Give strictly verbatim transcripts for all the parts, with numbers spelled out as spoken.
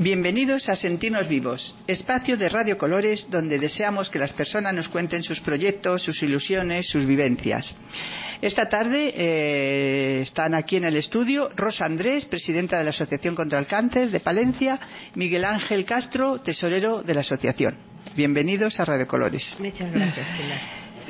Bienvenidos a Sentirnos Vivos, espacio de Radio Colores donde deseamos que las personas nos cuenten sus proyectos, sus ilusiones, sus vivencias. Esta tarde eh, están aquí en el estudio Rosa Andrés, presidenta de la Asociación contra el Cáncer de Palencia, Miguel Ángel Castro, tesorero de la asociación. Bienvenidos a Radio Colores. Muchas gracias, Pilar.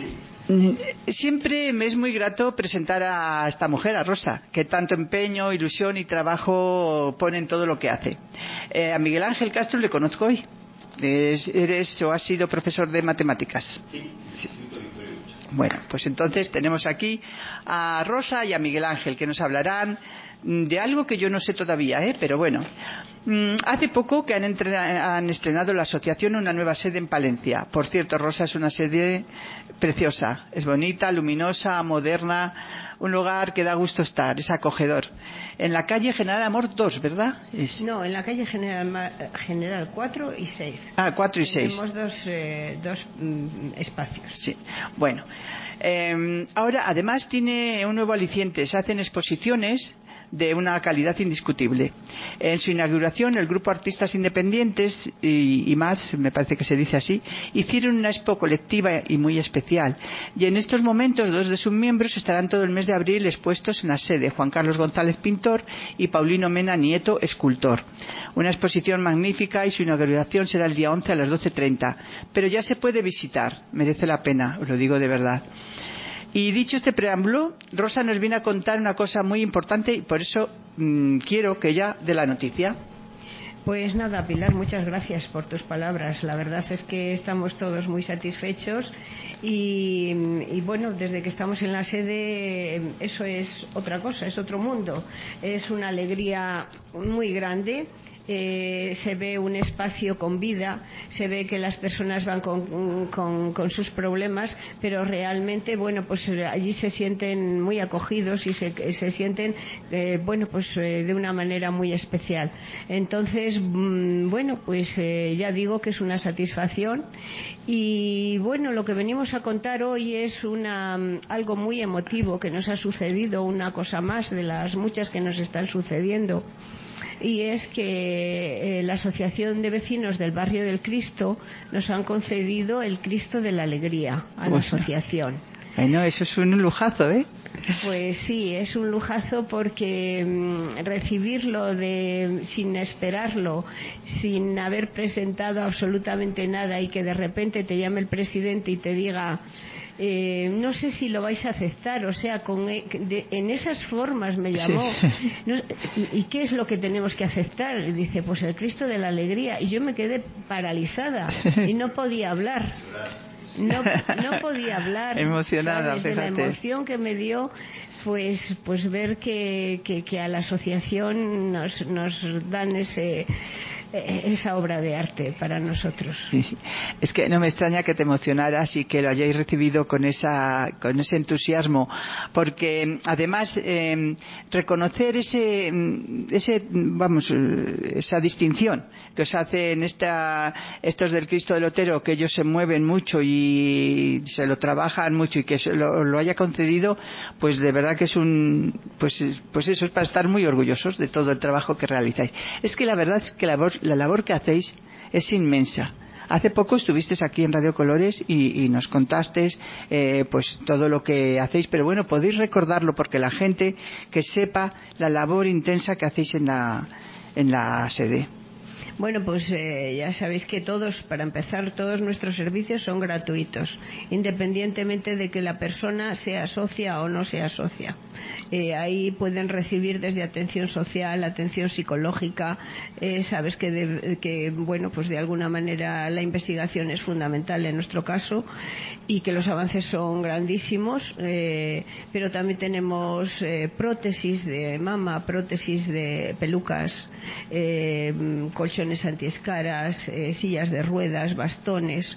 Siempre me es muy grato presentar a esta mujer, a Rosa, que tanto empeño, ilusión y trabajo pone en todo lo que hace. Eh, a Miguel Ángel Castro le conozco hoy. Es, ¿Eres o has sido profesor de matemáticas? Sí. sí. Bueno, pues entonces tenemos aquí a Rosa y a Miguel Ángel, que nos hablarán de algo que yo no sé todavía, ¿eh? Pero bueno. Hace poco que han, entre... han estrenado la asociación una nueva sede en Palencia. Por cierto, Rosa, es una sede preciosa, es bonita, luminosa, moderna, un lugar que da gusto estar, es acogedor. En la calle General Amor dos, ¿verdad? Es... No, en la calle General, General cuatro y seis. Ah, cuatro y seis. Tenemos dos, eh, dos mm, espacios. Sí, bueno. Eh, ahora, además, tiene un nuevo aliciente. Se hacen exposiciones de una calidad indiscutible. En su inauguración, el grupo Artistas Independientes y, y más, me parece que se dice así, hicieron una expo colectiva y muy especial. Y en estos momentos, dos de sus miembros estarán todo el mes de abril expuestos en la sede: Juan Carlos González, pintor, y Paulino Mena Nieto, escultor. Una exposición magnífica y su inauguración será el día once a las doce treinta. Pero ya se puede visitar, merece la pena, os lo digo de verdad. Y dicho este preámbulo, Rosa nos viene a contar una cosa muy importante y por eso mmm, quiero que ella dé la noticia. Pues nada, Pilar, muchas gracias por tus palabras. La verdad es que estamos todos muy satisfechos y, y bueno, desde que estamos en la sede eso es otra cosa, es otro mundo. Es una alegría muy grande. Eh, se ve un espacio con vida, se ve que las personas van con, con, con sus problemas, pero realmente, bueno, pues allí se sienten muy acogidos y se, se sienten, eh, bueno, pues eh, de una manera muy especial. Entonces, mmm, bueno, pues eh, ya digo que es una satisfacción y, bueno, lo que venimos a contar hoy es una, algo muy emotivo que nos ha sucedido, una cosa más de las muchas que nos están sucediendo. Y es que eh, la Asociación de Vecinos del Barrio del Cristo nos han concedido el Cristo de la Alegría a la asociación. Bueno, eso es un lujazo, ¿eh? Pues sí, es un lujazo porque mmm, recibirlo de, sin esperarlo, sin haber presentado absolutamente nada y que de repente te llame el presidente y te diga... Eh, no sé si lo vais a aceptar, o sea, con, de, en esas formas me llamó. Sí. No, ¿y qué es lo que tenemos que aceptar? Y dice, pues el Cristo de la Alegría. Y yo me quedé paralizada y no podía hablar. No, no podía hablar. Emocionada, ¿sabes? De la emoción que me dio, pues, pues ver que, que, que a la asociación nos, nos dan ese... esa obra de arte para nosotros. Sí, sí. Es que no me extraña que te emocionaras y que lo hayáis recibido con esa con ese entusiasmo, porque además eh, reconocer ese ese vamos esa distinción que os hacen esta estos del Cristo del Otero, que ellos se mueven mucho y se lo trabajan mucho y que lo, lo haya concedido, pues de verdad que es un pues pues eso es para estar muy orgullosos de todo el trabajo que realizáis. Es que la verdad es que la voz la labor que hacéis es inmensa. Hace poco estuvisteis aquí en Radio Colores y, y nos contasteis eh, pues todo lo que hacéis, pero bueno, podéis recordarlo porque la gente que sepa la labor intensa que hacéis en la, en la sede. Bueno, pues eh, ya sabéis que todos, para empezar, todos nuestros servicios son gratuitos, independientemente de que la persona sea socia o no sea socia. Eh, ahí pueden recibir desde atención social, atención psicológica. Eh, sabes que, de, que, bueno, pues de alguna manera la investigación es fundamental en nuestro caso y que los avances son grandísimos. Eh, pero también tenemos eh, prótesis de mama, prótesis de pelucas, eh, colchones antiescaras, eh, sillas de ruedas, bastones.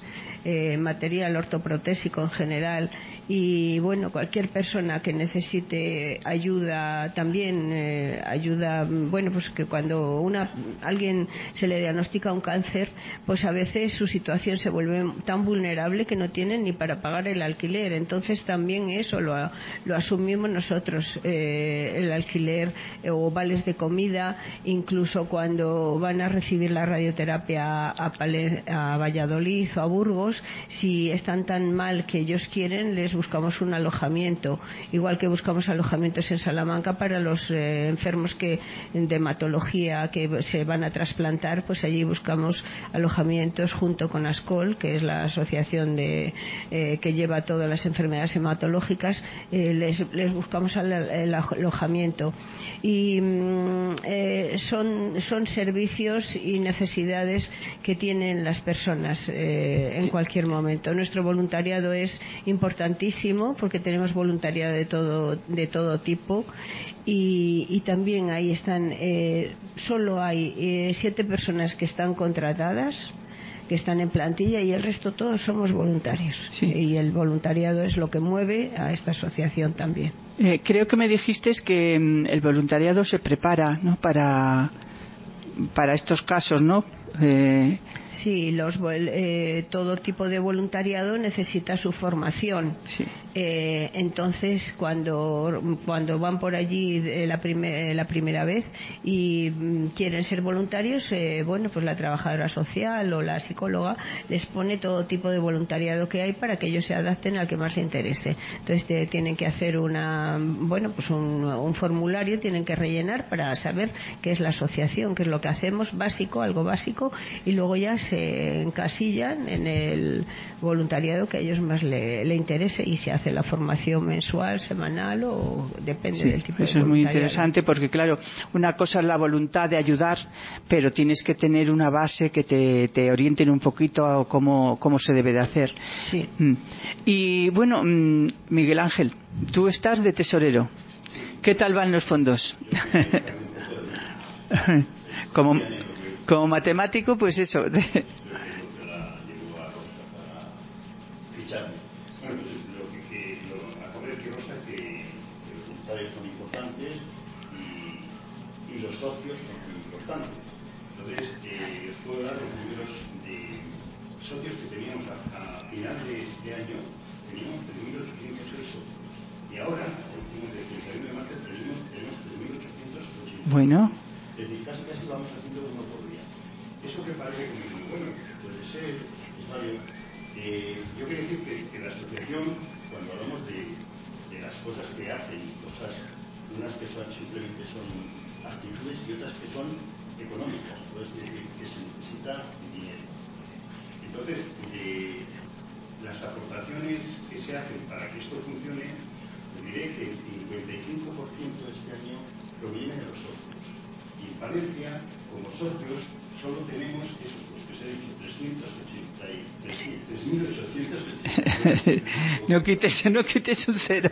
eh, material ortoprotésico en general. Y bueno, cualquier persona que necesite ayuda también, eh, ayuda, bueno, pues que cuando una alguien se le diagnostica un cáncer, pues a veces su situación se vuelve tan vulnerable que no tienen ni para pagar el alquiler. Entonces también eso lo, lo asumimos nosotros, eh, el alquiler eh, o vales de comida, incluso cuando van a recibir la radioterapia a, Pale, a Valladolid o a Burgos, si están tan mal que ellos quieren, les buscamos un alojamiento, igual que buscamos alojamientos en Salamanca para los eh, enfermos que de hematología que se van a trasplantar, pues allí buscamos alojamientos junto con ASCOL, que es la asociación de, eh, que lleva todas las enfermedades hematológicas, eh, les, les buscamos el, el alojamiento y eh, son, son servicios y necesidades que tienen las personas eh, en cualquier momento. Nuestro voluntariado es importantísimo porque tenemos voluntariado de todo, de todo tipo y, y también ahí están, eh, solo hay eh, siete personas que están contratadas, que están en plantilla, y el resto todos somos voluntarios. Sí. Y el voluntariado es lo que mueve a esta asociación también. Eh, creo que me dijiste que mm, el voluntariado se prepara, ¿no?, para, para estos casos, ¿no? Eh... Sí, los, eh, todo tipo de voluntariado necesita su formación. Sí. Eh, entonces, cuando, cuando van por allí eh, la, primer, la primera vez y mm, quieren ser voluntarios, eh, bueno, pues la trabajadora social o la psicóloga les pone todo tipo de voluntariado que hay para que ellos se adapten al que más les interese. Entonces, te, tienen que hacer una, bueno, pues un, un formulario, tienen que rellenar para saber qué es la asociación, qué es lo que hacemos, básico, algo básico, y luego ya se encasillan en el voluntariado que a ellos más le, le interese y se hace la formación mensual, semanal o depende sí, del tipo de voluntariado. Eso es muy interesante porque, claro, una cosa es la voluntad de ayudar, pero tienes que tener una base que te, te orienten un poquito a cómo, cómo se debe de hacer. Sí. Y bueno, Miguel Ángel, tú estás de tesorero. ¿Qué tal van los fondos? como, como matemático, pues eso. Bueno, pues lo que, que lo, acabo de decir, Rosa, que, que los voluntarios son importantes y, y los socios son muy importantes. Entonces, eh, os puedo dar los números de socios que teníamos a, a final de este año. Teníamos tres mil ochocientos seis socios. Y ahora, a últimos de treinta y uno de marzo, tenemos, tenemos tres mil ochocientos ochenta. Bueno. Es decir, casi casi vamos haciendo uno por día. Eso que parece como, bueno, puede ser, es válido. Eh, yo quiero decir que, que la asociación, cuando hablamos de, de las cosas que hacen, cosas, unas que son simplemente son actitudes y otras que son económicas, pues, es decir, que se necesita dinero. Entonces, eh, las aportaciones que se hacen para que esto funcione, les diré que el cincuenta y cinco por ciento de este año proviene de los socios. Y en Palencia, como socios, solo tenemos esos, los que os he dicho, trescientos ochenta y tres mil ochocientos ochenta y nueve. No quites, no quites un cero.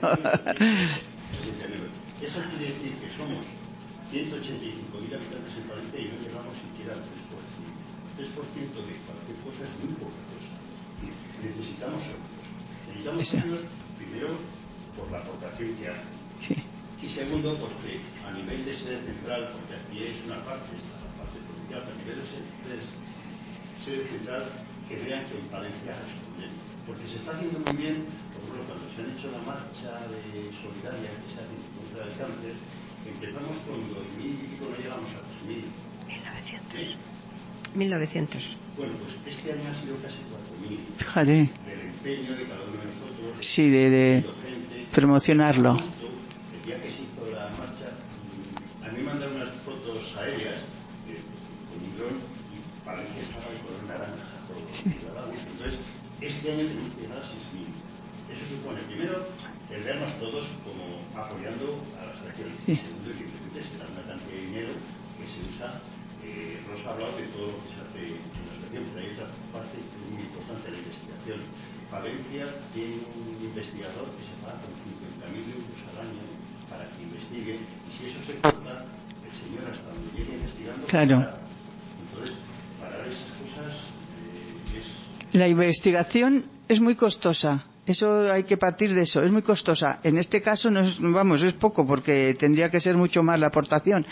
Eso quiere decir que somos ciento ochenta y cinco mil habitantes en Palencia y no llegamos siquiera al tres por ciento. tres por ciento de cualquier cosa es muy poca cosa. Necesitamos socios. Necesitamos socios, primero, por la aportación que hacen. Sí. Y segundo, pues que a nivel de sede central, porque aquí es una parte, esta es la parte provincial, a nivel de sede, de sede central, que vean que en Palencia respondemos. Porque se está haciendo muy bien, por ejemplo, cuando se han hecho la marcha de solidaria que se hace contra el cáncer, empezamos con dos mil y pico, no llegamos a tres mil. mil novecientos. ¿Eh? mil novecientos. Bueno, pues este año ha sido casi cuatro mil. Fíjate. Del empeño de cada uno de nosotros. Sí, de, de gente, promocionarlo. Justo, el día que se hizo la marcha, a mí me mandaron unas fotos aéreas eh, con un dron y Palencia estaba de color naranja. Todo, sí. Entonces, este año tenemos que llegar a seis mil. Eso supone, primero, el vernos todos como apoyando a las asociaciones. Sí. Segundo, evidentemente, se da una cantidad de dinero que se usa. Eh, Rosa ha hablado de todo lo que se hace en la asociación, pero hay otra parte muy importante, la investigación. Palencia tiene un investigador que se paga con cincuenta mil euros al año para que investigue, y si eso se corta, el señor hasta donde llegue investigando. Claro. Para, entonces, parar esas cosas eh, es La investigación es muy costosa. Eso hay que partir de eso, es muy costosa. En este caso no es, vamos, es poco porque tendría que ser mucho más la aportación,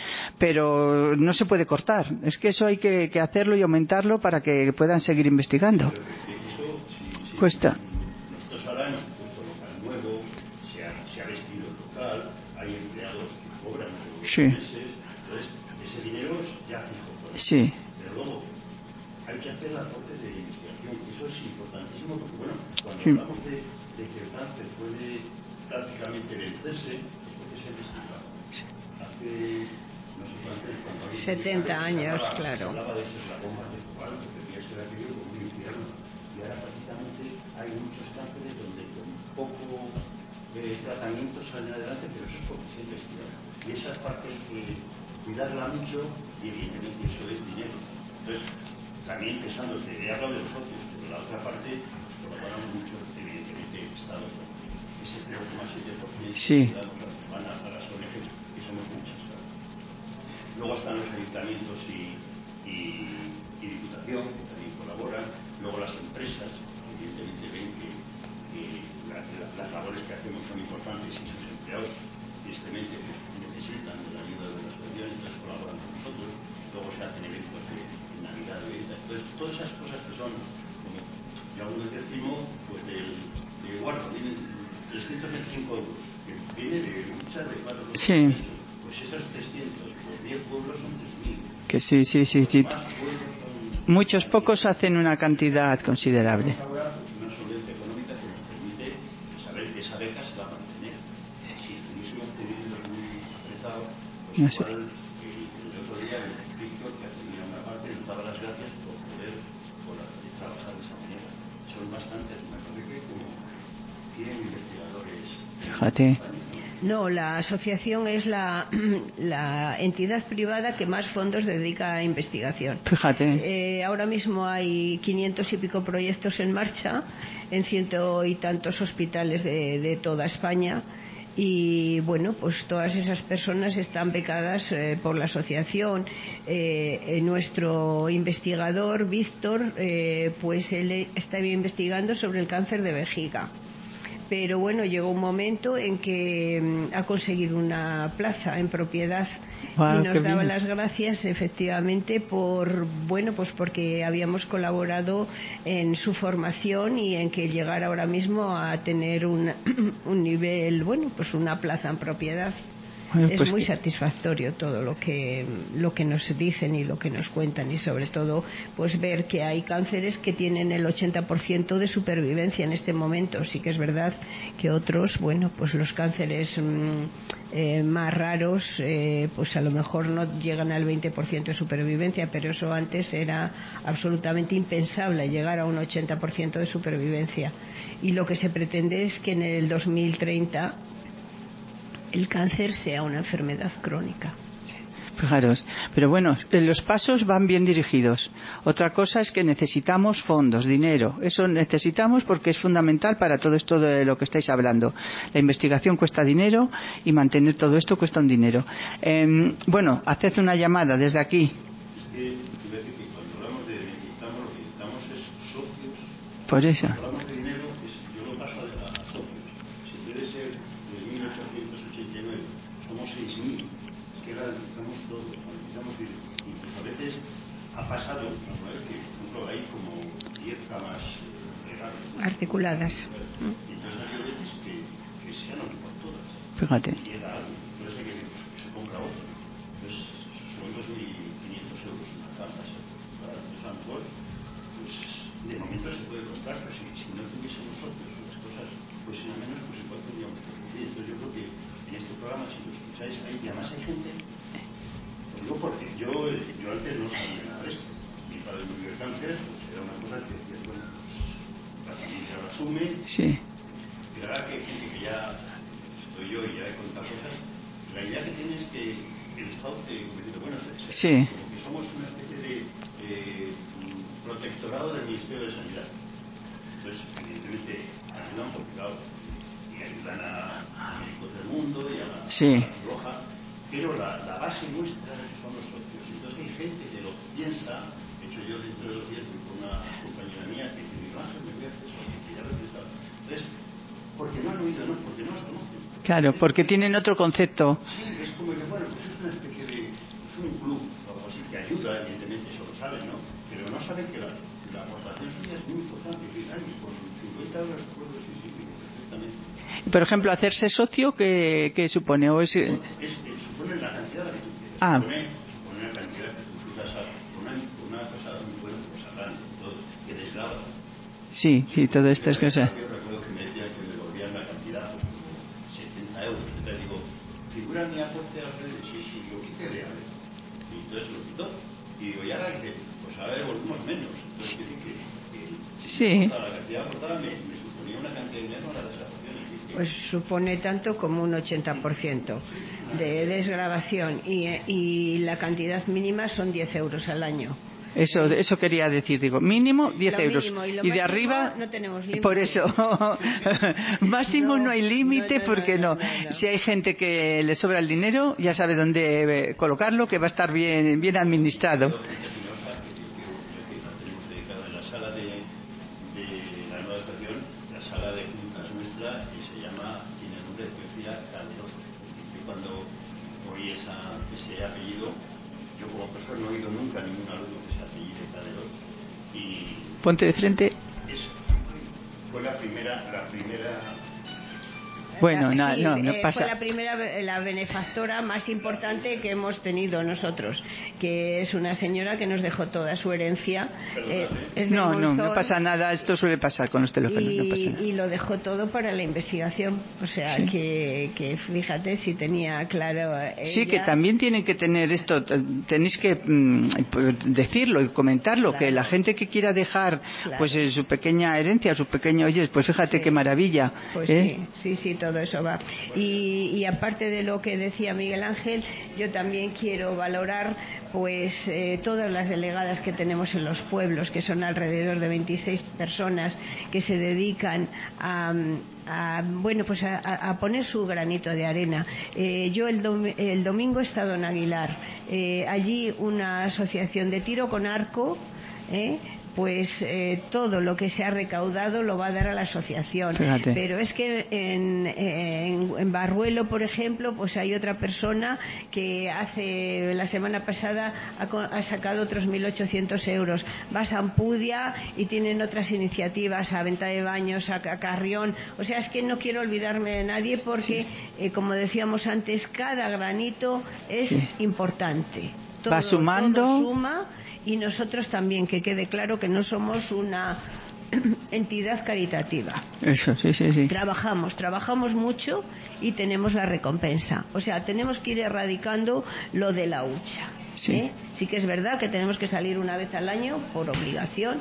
pero no se puede cortar. Es que eso hay que, que hacerlo y aumentarlo para que puedan seguir investigando. Pero que eso, si, si Cuesta. Nosotros ahora hemos puesto local nuevo, se ha, se ha vestido el local, hay empleados que cobran todos los Sí. meses, entonces ese dinero es ya fijo. Sí. Pero luego hay que hacer la parte de investigación, que eso es importantísimo, porque bueno, cuando Sí. hablamos de, de que el cáncer puede prácticamente vencerse, es porque se ha investigado. Hace no sé cuántos, cuando habéis setenta años, se hablaba, claro. se hablaba de esas bombas de cobalt, que tenía ser aquello como un infierno. Y ahora prácticamente hay muchos cánceres donde con poco eh, tratamiento salen adelante, pero eso es porque se ha investigado. Y esa parte hay que cuidarla mucho y evidentemente eso es dinero. Entonces, también pensando que he hablado de los socios, pero la otra parte colaboran mucho, evidentemente, el Estado con ese cero coma siete por ciento Sí. que damos a la semana a las O N Ges, que somos muchas, claro. Luego están los ayuntamientos y, y, y Diputación, que también colaboran. Luego las empresas, que evidentemente ven que, que la, la, las labores que hacemos son importantes y sus empleados, tristemente, pues, necesitan de la ayuda de las asociaciones, entonces colaboran con nosotros. Luego se hacen eventos de Navidad, de ventas. Entonces, todas esas cosas que son, como yo alguna vez decimos, pues del, de guardo, vienen trescientos veinticinco euros, que viene de lucha de cuatro de Sí. pues esos trescientos, por diez pueblos son tres mil. Que sí, sí, sí, sí. Más pueblos son... Muchos pocos hacen una cantidad considerable. Ahora, pues una solvencia económica que nos permite saber que esa beca se va a mantener. Si estuviésemos teniendo muy apretado, pues No sé. igual el, el otro día el Víctor, que tenía una parte, nos daba las gracias por poder por trabajar de esa manera. Son bastantes, me parece que como cien investigadores. Fíjate. No, la asociación es la, la entidad privada que más fondos dedica a investigación. Fíjate. Eh, ahora mismo hay quinientos y pico proyectos en marcha en ciento y tantos hospitales de, de toda España. Y bueno, pues todas esas personas están becadas eh, por la asociación. Eh, nuestro investigador, Víctor, eh, pues él está investigando sobre el cáncer de vejiga. Pero bueno, llegó un momento en que mm, ha conseguido una plaza en propiedad. Wow, y nos daba bien. las gracias efectivamente por, bueno, pues porque habíamos colaborado en su formación y en que llegara ahora mismo a tener un, un nivel, bueno, pues una plaza en propiedad. Bueno, es pues muy que... satisfactorio todo lo que lo que nos dicen y lo que nos cuentan, y sobre todo pues ver que hay cánceres que tienen el ochenta por ciento de supervivencia en este momento. Sí que es verdad que otros, bueno, pues los cánceres mmm, eh, más raros eh, pues a lo mejor no llegan al veinte por ciento de supervivencia, pero eso antes era absolutamente impensable, llegar a un ochenta por ciento de supervivencia. Y lo que se pretende es que en el dos mil treinta el cáncer sea una enfermedad crónica. Fijaros, pero bueno, los pasos van bien dirigidos. Otra cosa es que necesitamos fondos, dinero. Eso necesitamos porque es fundamental para todo esto de lo que estáis hablando. La investigación cuesta dinero y mantener todo esto cuesta un dinero. Eh, bueno, haced una llamada desde aquí. Es que, quiero decir que cuando hablamos de necesitamos, lo que necesitamos es socios. Por eso. Cuando hablamos de dinero, es, yo lo paso a, a socios. Si puede ser tres mil ochocientos ochenta y nueve, somos seis mil. Es que ahora necesitamos todo. Necesitamos ir. Incluso a veces ha pasado, alguna vez que, por ejemplo, hay como diez camas eh, legales. Articuladas. Y entonces hay veces que, que se han ocupado todas. Fíjate. Y queda algo. Entonces hay que decir, pues, se compra otro. Entonces son dos mil quinientos euros una cama. Claro, entonces a lo mejor, pues de momento se puede comprar, pero si, si no tuviésemos socios o las cosas pues si no menos, pues igual tendríamos que pedir. Entonces yo creo que en este programa, si lo escucháis, hay, y además hay gente, lo digo porque yo, yo antes no sabía nada de esto. Mi padre murió de cáncer, pues era una cosa que decía, bueno, pues la familia lo asume. Sí. Pero ahora que hay gente que ya estoy yo y ya he contado cosas, la idea que tiene es que el Estado te convierte, bueno, se, Sí. como que somos una especie de eh, protectorado del Ministerio de Sanidad. Entonces, evidentemente, ayudan porque, claro, y ayudan a, a médicos del mundo y a la, sí. a la Cruz Roja, pero la, la base nuestra son los socios. Entonces hay gente que lo piensa. De hecho, yo dentro de dos días voy con una compañera mía que dice, Ángel, me voy a hacer socio, que ya lo he estado. Entonces, porque no han oído, no, porque no los conocen. Claro, porque tienen otro concepto. Sí, es como que, bueno, pues es una especie de, es un club, o algo así, que ayuda, evidentemente, eso lo saben, ¿no? Pero no saben que la, la aportación suya es muy importante. Es decir, ay, con cincuenta euros puedo sí, sí, sí, perfectamente. Por ejemplo, hacerse socio, ¿qué, qué supone? ¿O es... Es, es, supone la cantidad de la que tú quieras. Ah. Supone, supone una cantidad que tú quieras, una, una cosa muy buena, pues hablando, todo, que desgrava. Sí, sí, todo esto es que... Yo recuerdo que me decían que me devolvían la cantidad, pues como setenta euros. Entonces digo, figura mi aporte al rey, sí, sí, yo quité de Ale. Y entonces lo quitó. Y digo, y ahora dice, pues ahora devolvemos menos. Entonces quiere decir que, que si sí. la cantidad aportada me, me suponía una cantidad de dinero a la desaportación. Pues supone tanto como un ochenta por ciento de desgravación y, y la cantidad mínima son diez euros al año. Eso, eso quería decir, digo, mínimo diez euros. Mínimo, y, y de arriba, no tenemos límite. Por eso, máximo no, no hay límite, no, no, porque no, no, no, no. Si hay gente que le sobra el dinero, ya sabe dónde colocarlo, que va a estar bien, bien administrado. En la sala de, de la nueva estación, la sala de juntas nuestra, que se llama, tiene el nombre de poesía Calderón. Yo cuando oí esa, ese apellido, yo como profesor no he oído nunca ningún alumno que se apellide Calderón. Y ponte de frente. Eso fue la primera, la primera. Bueno, no, sí, no, no eh, pasa. Fue la primera, la benefactora más importante que hemos tenido nosotros, que es una señora que nos dejó toda su herencia. Eh, es no, Monzón, no, no pasa nada. Esto suele pasar con los teléfonos. Y, no pasa nada. y lo dejó todo para la investigación. O sea, sí. que, que fíjate si tenía claro. Ella... Sí, que también tienen que tener esto. Tenéis que mm, decirlo y comentarlo. Claro. Que la gente que quiera dejar, claro. pues eh, su pequeña herencia, su pequeño, oye, pues fíjate sí. qué maravilla. Pues ¿eh? sí, sí, sí, todo eso va. Y, y aparte de lo que decía Miguel Ángel, yo también quiero valorar pues eh, todas las delegadas que tenemos en los pueblos, que son alrededor de veintiséis personas que se dedican a, a bueno pues a, a poner su granito de arena. Eh, yo el, dom el domingo he estado en Aguilar, eh, allí una asociación de tiro con arco, ¿eh? pues eh, todo lo que se ha recaudado lo va a dar a la asociación. Fíjate. Pero es que en, en, en Barruelo, por ejemplo, pues hay otra persona que hace la semana pasada ha, ha sacado otros mil ochocientos euros. Va a Sampudia y tienen otras iniciativas, a Venta de Baños, a, a Carrión. O sea, es que no quiero olvidarme de nadie porque, eh, como decíamos antes, cada granito es sí. importante. Todo, va sumando. Todo suma. Y nosotros también, que quede claro que no somos una entidad caritativa. Eso, sí, sí, sí. Trabajamos, trabajamos mucho y tenemos la recompensa. O sea, tenemos que ir erradicando lo de la hucha. Sí. ¿eh? Sí que es verdad que tenemos que salir una vez al año por obligación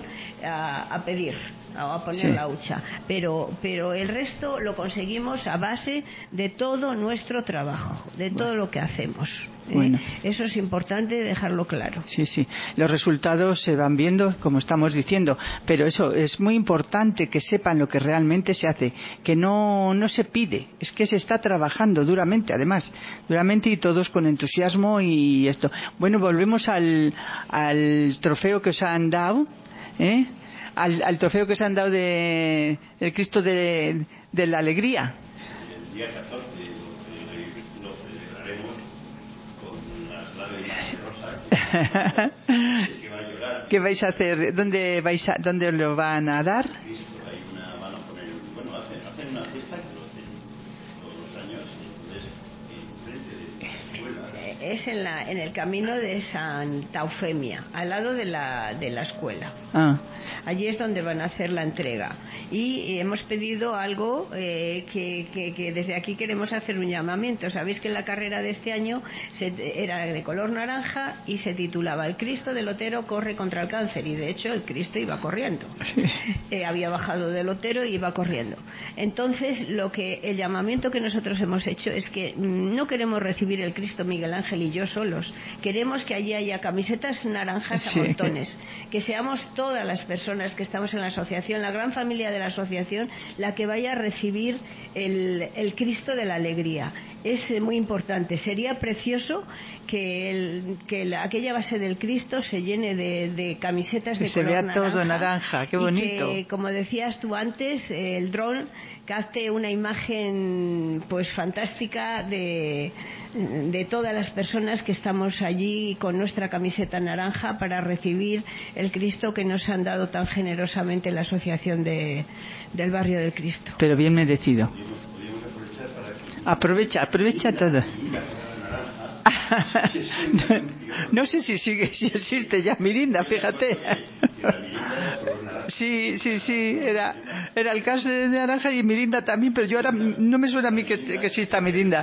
a, a pedir, a, a poner sí. la hucha. Pero, pero el resto lo conseguimos a base de todo nuestro trabajo, de todo bueno. lo que hacemos. ¿eh? Bueno. Eso es importante dejarlo claro. Sí, sí. Los resultados se van viendo, como estamos diciendo, pero eso es muy importante que sepan lo que realmente se hace, que no, no se pide, es que se está trabajando duramente, además, duramente y todos con entusiasmo y esto. Bueno, volvemos al, al trofeo que os han dado, ¿eh? al, al trofeo que os han dado de, del Cristo de, de la Alegría. El día catorce lo celebraremos con las lágrimas de rosa. Que va a llorar. ¿Qué vais a hacer? ¿Dónde vais a, dónde lo van a dar? Cristo, hay una, van a poner, bueno, hacen, hacen una fiesta que lo hacen todos los años, entonces en frente de la escuela. Es en la, en el camino de Santa Eufemia, al lado de la, de la escuela. Ah. Allí es donde van a hacer la entrega. Y hemos pedido algo eh, que, que, que desde aquí queremos hacer un llamamiento. Sabéis que la carrera de este año se, era de color naranja y se titulaba El Cristo del Otero corre contra el cáncer. Y de hecho el Cristo iba corriendo. Eh, había bajado del Otero y iba corriendo. Entonces lo que el llamamiento que nosotros hemos hecho es que no queremos recibir el Cristo Miguel Ángel y yo solos. Queremos que allí haya camisetas naranjas a sí. montones. Que seamos todas las personas personas que estamos en la asociación, la gran familia de la asociación, la que vaya a recibir el, el Cristo de la Alegría. Es muy importante. Sería precioso que, el, que la, aquella base del Cristo se llene de, de camisetas de que se color vea naranja, todo naranja, qué bonito. Y que, como decías tú antes, el dron capte una imagen pues fantástica de, de todas las personas que estamos allí con nuestra camiseta naranja para recibir el Cristo que nos han dado tan generosamente la asociación de, del Barrio del Cristo. Pero bien merecido. Aprovecha, aprovecha todo. no, no sé si sigue, si existe ya Mirinda, fíjate. Sí, sí, sí, era, era el caso de naranja y Mirinda también, pero yo ahora no me suena a mí que, que exista Mirinda.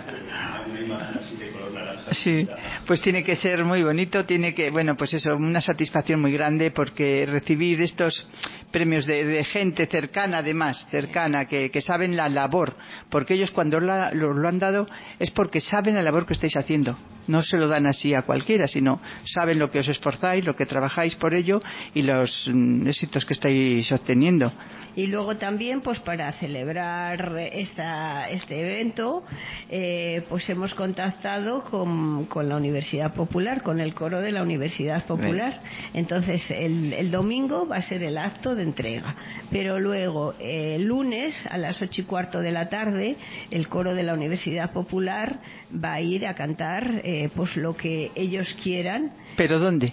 Sí, pues tiene que ser muy bonito, tiene que, bueno, pues eso, una satisfacción muy grande porque recibir estos premios de, de gente cercana, además, cercana, que, que saben la labor, porque ellos cuando la, lo, lo han dado es porque saben la labor que estáis haciendo. No se lo dan así a cualquiera, sino saben lo que os esforzáis, lo que trabajáis por ello y los mm, éxitos que estáis obteniendo. Y luego también, pues para celebrar esta, este evento, eh, pues hemos contactado con, con la Universidad Popular, con el coro de la Universidad Popular. Entonces, el, el domingo va a ser el acto de entrega. Pero luego, el lunes, a las ocho y cuarto de la tarde, el coro de la Universidad Popular va a ir a cantar eh, pues lo que ellos quieran. ¿Pero dónde?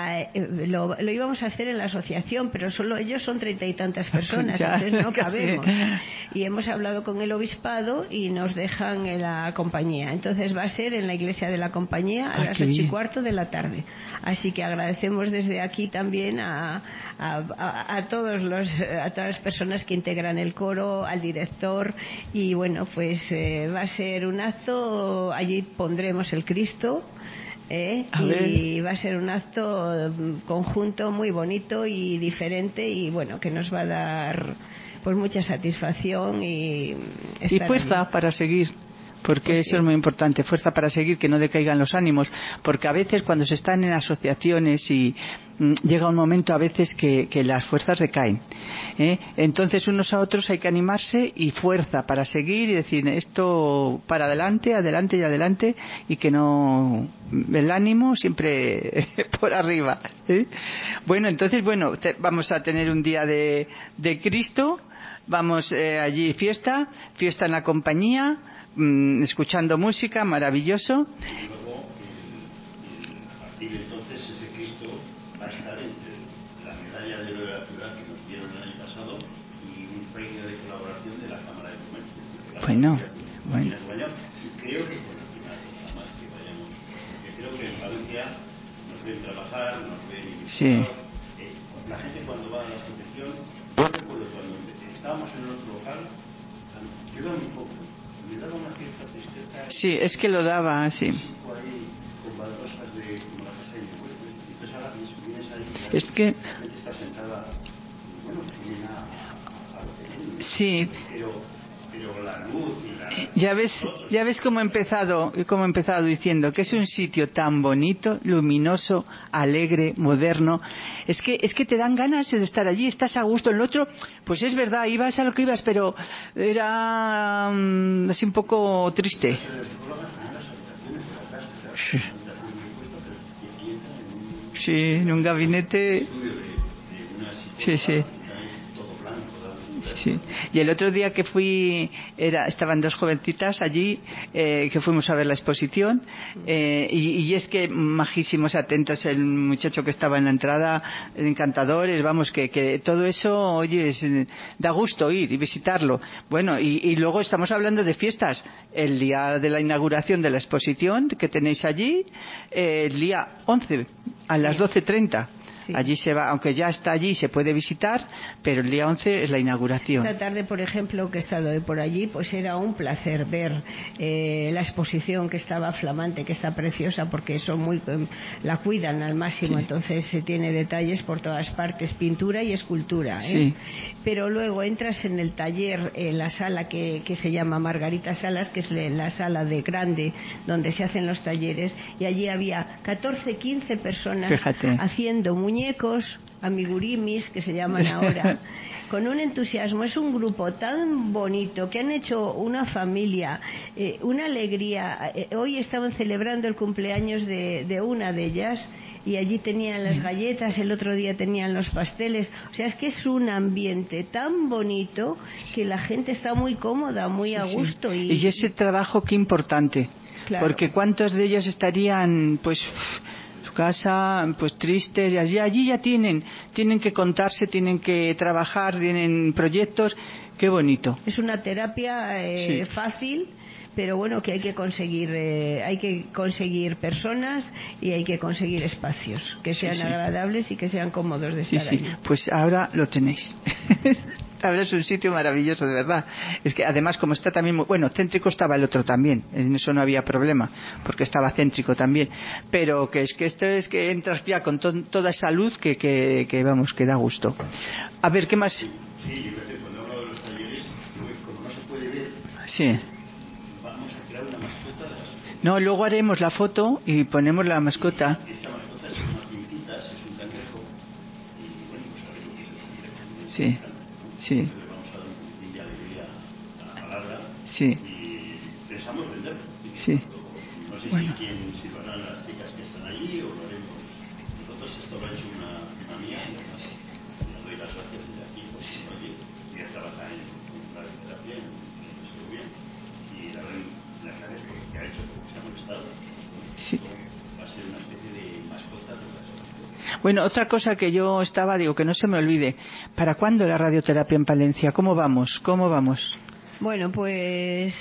Uh, lo, lo íbamos a hacer en la asociación, pero solo ellos son treinta y tantas personas, ya, entonces no cabemos. Y hemos hablado con el obispado y nos dejan en la compañía. Entonces va a ser en la iglesia de la compañía a ah, las ocho y cuarto de la tarde. Así que agradecemos desde aquí también a, a, a, a todos los, a todas las personas que integran el coro, al director, y bueno, pues eh, va a ser un acto, allí pondremos el Cristo. ¿Eh? Y va a ser un acto conjunto muy bonito y diferente y bueno, que nos va a dar pues mucha satisfacción y y fuerza allí para seguir, porque pues eso sí, es muy importante, fuerza para seguir, que no decaigan los ánimos, porque a veces cuando se están en asociaciones y mm, llega un momento a veces que, que las fuerzas decaen, ¿eh? Entonces unos a otros hay que animarse y fuerza para seguir y decir esto para adelante, adelante y adelante, y que no, el ánimo siempre por arriba, ¿eh? Bueno, entonces bueno, te, vamos a tener un día de, de Cristo, vamos eh, allí fiesta, fiesta en la compañía, escuchando música, maravilloso. Y luego, el, el, a partir de entonces, ese Cristo va a estar entre la medalla de oro de la ciudad que nos dieron el año pasado y un premio de colaboración de la Cámara de Comercio. Bueno, bueno. Y creo que con el final, nada más que vayamos, porque creo que en Valencia nos ven trabajar, nos ven. Sí. Eh, la gente cuando va a la asociación, yo recuerdo cuando estábamos en el otro local, yo era muy poco. Sí, es que lo daba, sí. Es que sí. Ya ves, ya ves cómo he empezado, cómo he empezado diciendo que es un sitio tan bonito, luminoso, alegre, moderno. Es que, es que te dan ganas de estar allí, estás a gusto. En el otro, pues es verdad, ibas a lo que ibas, pero era um, así un poco triste. Sí. Sí, en un gabinete. Sí, sí. Sí. Y el otro día que fui, era, estaban dos jovencitas allí, eh, que fuimos a ver la exposición, eh, y, y es que majísimos, atentos, el muchacho que estaba en la entrada, encantadores, vamos, que, que todo eso, oye, es, da gusto ir y visitarlo. Bueno, y, y luego estamos hablando de fiestas, el día de la inauguración de la exposición que tenéis allí, eh, el día once, a las doce treinta. Sí. Allí se va, aunque ya está allí, se puede visitar, pero el día once es la inauguración. Esta tarde, por ejemplo, que he estado por allí, pues era un placer ver eh, la exposición, que estaba flamante, que está preciosa, porque son muy, la cuidan al máximo, sí. Entonces se tiene detalles por todas partes, pintura y escultura, ¿eh? Sí. Pero luego entras en el taller, en la sala que, que se llama Margarita Salas, que es la sala de grande, donde se hacen los talleres, y allí había catorce, quince personas, fíjate, haciendo muñecas muñecos, amigurimis, que se llaman ahora, con un entusiasmo. Es un grupo tan bonito que han hecho una familia, eh, una alegría. Eh, hoy estaban celebrando el cumpleaños de, de una de ellas y allí tenían las galletas, el otro día tenían los pasteles. O sea, es que es un ambiente tan bonito que la gente está muy cómoda, muy sí, a gusto. Sí. Y, y ese trabajo, qué importante. Claro. Porque cuántos de ellos estarían, pues, su casa, pues tristes, y allí, allí ya tienen, tienen que contarse, tienen que trabajar, tienen proyectos. Qué bonito. Es una terapia eh, sí. fácil, pero bueno, que hay que conseguir eh, hay que conseguir personas y hay que conseguir espacios que sean sí, sí. agradables y que sean cómodos de sí, estar sí. allí. Pues ahora lo tenéis. Ahora es un sitio maravilloso, de verdad. Es que además, como está también muy... Bueno, céntrico estaba el otro también, en eso no había problema, porque estaba céntrico también. Pero que es que esto es que entras ya con to- toda esa luz que, que, que, vamos, que da gusto. A ver, ¿qué más? Sí, yo cuando hablo de los talleres, como no se puede ver... Sí. Vamos a crear una mascota de las fotos. No, luego haremos la foto y ponemos la mascota. Y esta mascota es unas pintitas, es un cangrejo. Y bueno, pues a ver lo que es el cangrejo. Sí, sí. Entonces vamos a dar un poquitín de alegría a la palabra. Sí. Y pensamos venderlo. Sí. No sé bueno. si, quién, si lo harán las chicas que están allí o lo haremos. Nosotros esto lo ha hecho una, una mía y además le doy las gracias desde aquí. Pues, sí. Oye, ella trabaja en la terapia en el Segovia. Y la verdad, las gracias por lo que ha hecho, porque se ha molestado. Sí. Va a ser una especie de mascota de las... Bueno, otra cosa que yo estaba, digo, que no se me olvide. ¿Para cuándo la radioterapia en Palencia? ¿Cómo vamos? ¿Cómo vamos? Bueno, pues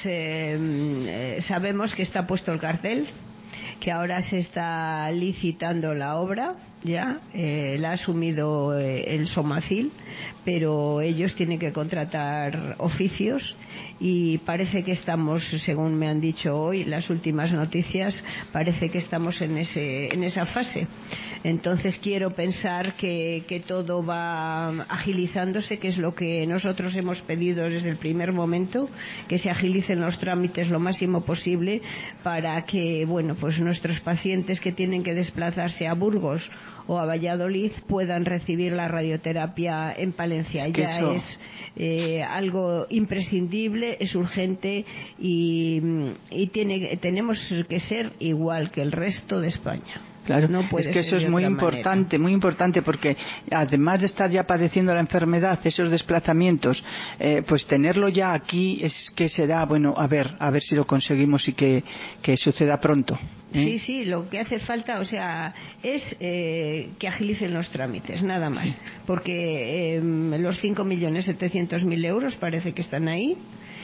eh, sabemos que está puesto el cartel, que ahora se está licitando la obra, ya, eh, la ha asumido eh, el Somacil, pero ellos tienen que contratar oficios y parece que estamos, según me han dicho hoy, las últimas noticias, parece que estamos en ese en esa fase. Entonces quiero pensar que, que todo va agilizándose, que es lo que nosotros hemos pedido desde el primer momento, que se agilicen los trámites lo máximo posible para que, bueno, pues nuestros pacientes que tienen que desplazarse a Burgos o a Valladolid puedan recibir la radioterapia en Palencia. Es que ya eso... es eh, algo imprescindible, es urgente y, y tiene, tenemos que ser igual que el resto de España. Claro, no puede es que eso ser es muy manera. importante, muy importante, porque además de estar ya padeciendo la enfermedad, esos desplazamientos, eh, pues tenerlo ya aquí es que será, bueno, a ver, a ver si lo conseguimos y que, que suceda pronto. ¿eh? Sí, sí, lo que hace falta, o sea, es eh, que agilicen los trámites, nada más, sí. porque eh, los cinco millones setecientos mil euros parece que están ahí.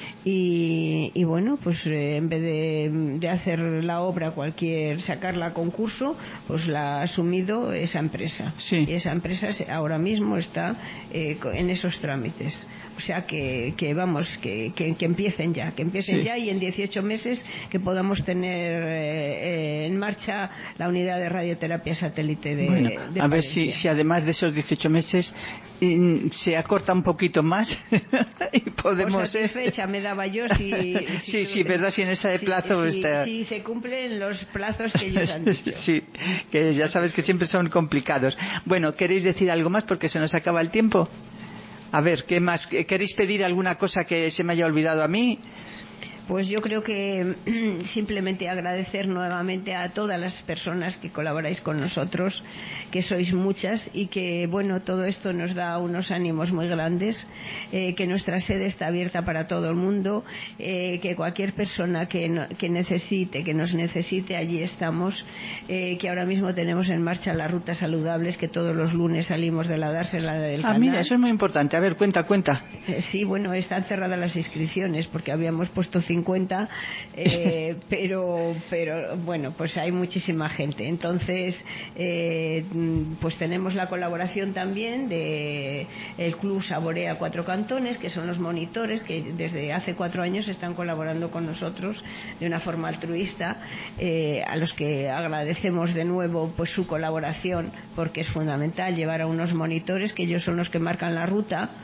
Y, y bueno, pues eh, en vez de, de hacer la obra cualquier, sacarla a concurso, pues la ha asumido esa empresa. Sí. Y esa empresa ahora mismo está eh, en esos trámites. O sea que, que vamos, que, que, que empiecen ya, que empiecen sí. ya y en dieciocho meses que podamos tener eh, eh, en marcha la unidad de radioterapia satélite de, bueno, de a ver si, si además de esos dieciocho meses eh, se acorta un poquito más y podemos... Pues satisfecha me daba yo si... si sí, sí, verdad, si en ese plazo... Si, está... si se cumplen los plazos que ellos han dicho. Sí, que ya sabes que siempre son complicados. Bueno, ¿queréis decir algo más porque se nos acaba el tiempo? A ver, ¿qué más? ¿Queréis pedir alguna cosa que se me haya olvidado a mí? Pues yo creo que simplemente agradecer nuevamente a todas las personas que colaboráis con nosotros, que sois muchas y que, bueno, todo esto nos da unos ánimos muy grandes, eh, que nuestra sede está abierta para todo el mundo, eh, que cualquier persona que, no, que necesite, que nos necesite, allí estamos, eh, que ahora mismo tenemos en marcha las rutas saludables, que todos los lunes salimos de la dársela del ah, canal. Mira, eso es muy importante. A ver, cuenta, cuenta. Eh, sí, bueno, están cerradas las inscripciones porque habíamos puesto cincuenta, eh, pero pero bueno, pues hay muchísima gente. Entonces, eh, pues tenemos la colaboración también de el Club Saborea Cuatro Cantones, que son los monitores que desde hace cuatro años están colaborando con nosotros de una forma altruista, eh, a los que agradecemos de nuevo pues su colaboración, porque es fundamental llevar a unos monitores que ellos son los que marcan la ruta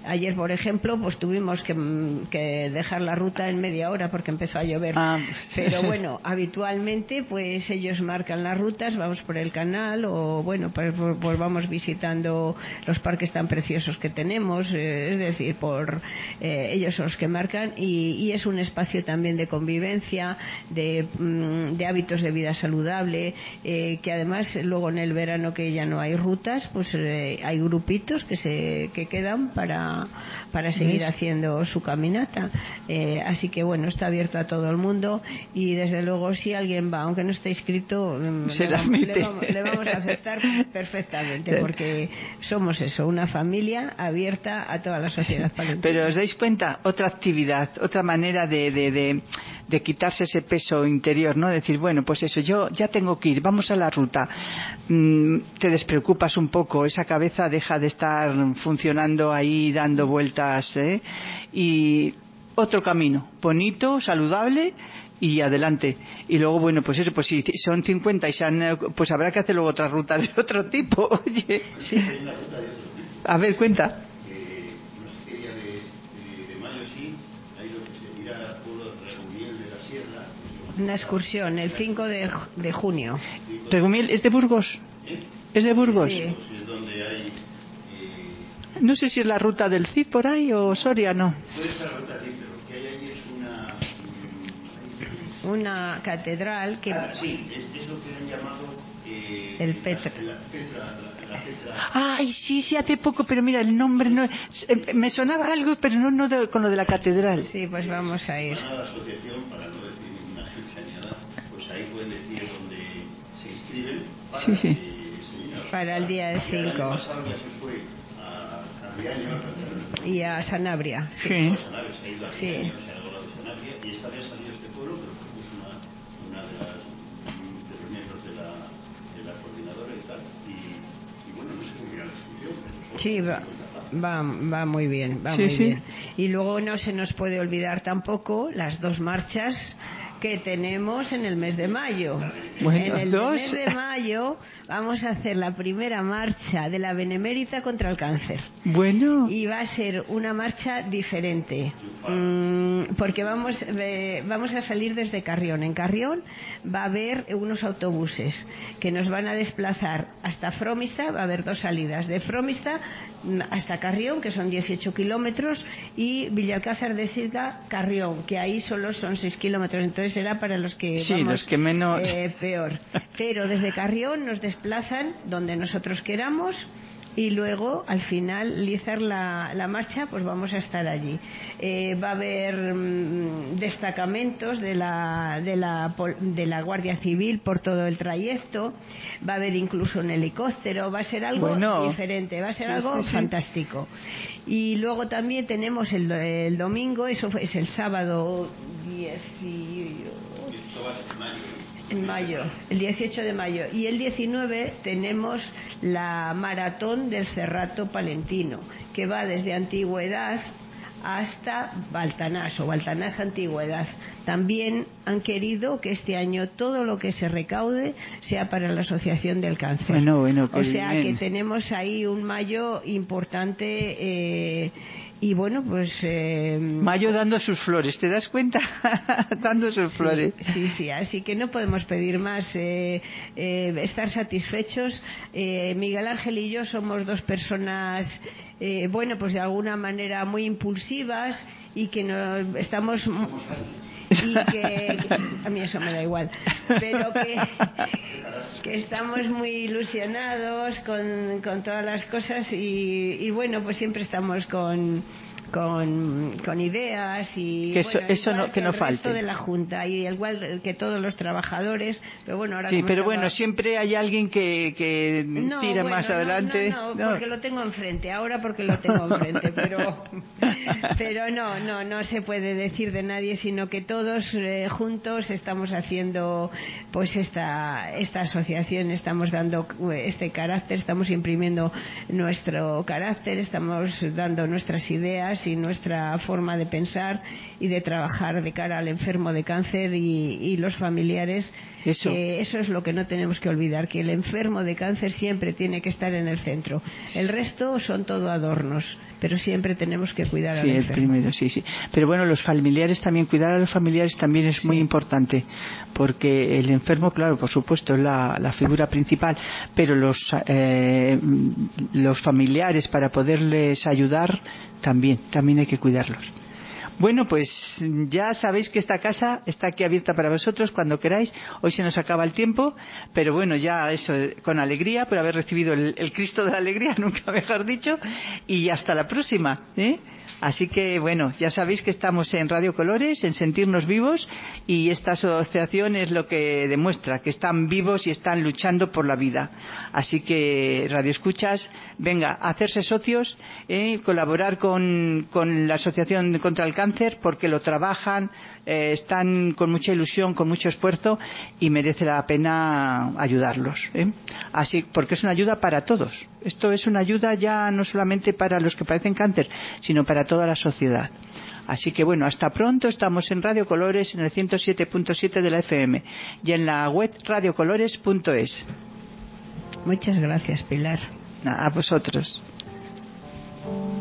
Ayer, por ejemplo, pues tuvimos que, que dejar la ruta en media hora porque empezó a llover. Ah. Pero bueno, habitualmente pues ellos marcan las rutas, vamos por el canal o bueno, pues, pues vamos visitando los parques tan preciosos que tenemos, eh, es decir, por eh, ellos son los que marcan y, y es un espacio también de convivencia, de, mm, de hábitos de vida saludable, eh, que además luego en el verano que ya no hay rutas, pues eh, hay grupitos que se que quedan para, para seguir haciendo su caminata. Eh, así que bueno, está abierto a todo el mundo y desde luego si alguien va, aunque no esté inscrito, se le, vamos, le, vamos, le vamos a aceptar perfectamente, porque somos eso, una familia abierta a toda la sociedad palentina. Pero os dais cuenta, otra actividad, otra manera de, de, de, de quitarse ese peso interior, ¿no? Decir, bueno, pues eso, yo ya tengo que ir, vamos a la ruta. Mm, te despreocupas un poco, esa cabeza deja de estar funcionando ahí dando vueltas, ¿eh? Y otro camino, bonito, saludable y adelante. Y luego, bueno, pues eso, pues si son cincuenta y se han, pues habrá que hacer luego otras rutas de otro tipo. Oye, sí. A ver, cuenta. Eh, no sé qué día de, de, de mayo sí, hay lo que se tira por Regumiel de la Sierra. Una excursión, el cinco de, de junio. ¿Regumiel es de Burgos? ¿Eh? ¿Es de Burgos? Sí. Es donde hay... Eh... No sé si es la ruta del Cid por ahí o Soria, no. Puede ser la ruta del Cid, pero lo que hay ahí es una... Una catedral que... Ah, sí, es, es lo que han llamado... Eh, el Petra. La, la, Petra, la, la Petra. Ay, sí, sí, hace poco, pero mira, el nombre no... Me sonaba algo, pero no, no de, con lo de la catedral. Sí, pues vamos a ir. Van a la asociación, para no decir ninguna agencia ni nada, pues ahí pueden decir dónde se inscriben para sí, sí. que para el día del cinco. El año pasado ya se fue a Riaño y a Sanabria. Sí. sí. A Sanabria, se ha ido a sí. Riaño, se ha ido a Sanabria y esta vez ha salido este pueblo, pero propuso una, una de las de los miembros de la, de la coordinadora y tal. Y, y bueno, no sé cómo irá la inscripción. Sí, va, va, va muy bien, va sí, muy sí. bien. Y luego no se nos puede olvidar tampoco las dos marchas que tenemos en el mes de mayo. Bueno, en el dos. mes de mayo vamos a hacer la primera marcha de la Benemérita contra el cáncer. Bueno. Y va a ser una marcha diferente, mmm, porque vamos, eh, vamos a salir desde Carrión. En Carrión va a haber unos autobuses que nos van a desplazar hasta Fromista, va a haber dos salidas, de Fromista hasta Carrión, que son dieciocho kilómetros, y Villalcázar de Siga, Carrión, que ahí solo son seis kilómetros, entonces será para los que sí, vamos los que menos... eh, peor. Pero desde Carrión nos desplazan donde nosotros queramos y luego al finalizar la, la marcha pues vamos a estar allí. Eh, va a haber mmm, destacamentos de la, de, la, de la Guardia Civil por todo el trayecto, va a haber incluso un helicóptero, va a ser algo bueno, diferente, va a ser sí, algo sí, sí. fantástico. Y luego también tenemos el, el domingo, eso es el sábado dieciocho en mayo, el dieciocho de mayo, y el diecinueve tenemos la maratón del Cerrato Palentino, que va desde Antigüedad hasta Baltanás o Baltanás Antigüedad. También han querido que este año todo lo que se recaude sea para la Asociación del Cáncer. Bueno, bueno, o sea bien. que tenemos ahí un mayo importante. Eh, Y bueno, pues... Eh, Mayo dando sus flores, ¿te das cuenta? Dando sus sí, flores. Sí, sí, así que no podemos pedir más, eh, eh, estar satisfechos. Eh, Miguel Ángel y yo somos dos personas, eh, bueno, pues de alguna manera muy impulsivas y que nos estamos... y que a mí eso me da igual, pero que, que estamos muy ilusionados con, con todas las cosas y, y bueno, pues siempre estamos con con, con ideas y que eso, bueno, eso no, que, que no el falte resto de la Junta y igual que todos los trabajadores, pero bueno, ahora sí, como pero estaba... bueno, siempre hay alguien que, que no, tira bueno, más no, adelante no, no, porque lo tengo enfrente, ahora porque lo tengo enfrente, pero pero no, no, no se puede decir de nadie, sino que todos eh, juntos estamos haciendo pues esta, esta asociación, estamos dando este carácter, estamos imprimiendo nuestro carácter, estamos dando nuestras ideas y nuestra forma de pensar y de trabajar de cara al enfermo de cáncer y, y los familiares. Eso. Que eso es lo que no tenemos que olvidar, que el enfermo de cáncer siempre tiene que estar en el centro. El resto son todo adornos. pero siempre tenemos que cuidar al sí, enfermo. El primero, sí, sí. Pero bueno, los familiares también, cuidar a los familiares también es muy sí. importante, porque el enfermo, claro, por supuesto, es la, la figura principal, pero los, eh, los familiares, para poderles ayudar, también, también hay que cuidarlos. Bueno, pues ya sabéis que esta casa está aquí abierta para vosotros cuando queráis. Hoy se nos acaba el tiempo, pero bueno, ya eso, con alegría por haber recibido el, el Cristo de la alegría, nunca mejor dicho, y hasta la próxima, ¿eh? Así que bueno, ya sabéis que estamos en Radio Colores, en Sentirnos Vivos, y esta asociación es lo que demuestra que están vivos y están luchando por la vida. Así que Radio Escuchas, venga, a hacerse socios, eh, colaborar con, con la Asociación contra el Cáncer, porque lo trabajan, eh, están con mucha ilusión, con mucho esfuerzo, y merece la pena ayudarlos, ¿eh? Así, porque es una ayuda para todos. Esto es una ayuda ya no solamente para los que padecen cáncer, sino para toda la sociedad. Así que bueno, hasta pronto. Estamos en Radio Colores, en el ciento siete punto siete de la F M y en la web radio colores punto es. Muchas gracias, Pilar. A vosotros.